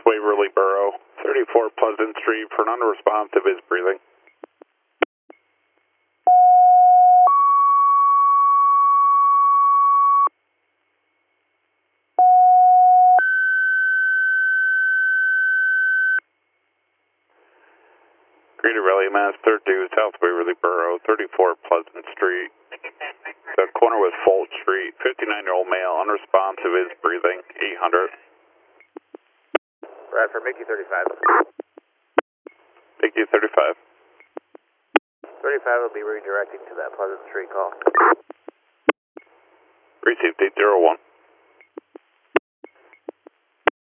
Waverly Borough, 34 Pleasant Street, for an unresponsive is breathing. Greater Valley, Mass. 32, South Waverly Borough, 34 Pleasant Street. The corner with Fulton Street, 59-year-old male, unresponsive is breathing, 800. Bradford, Mickey 35. Mickey 35. 35 will be redirecting to that Pleasant Street call. Received 801.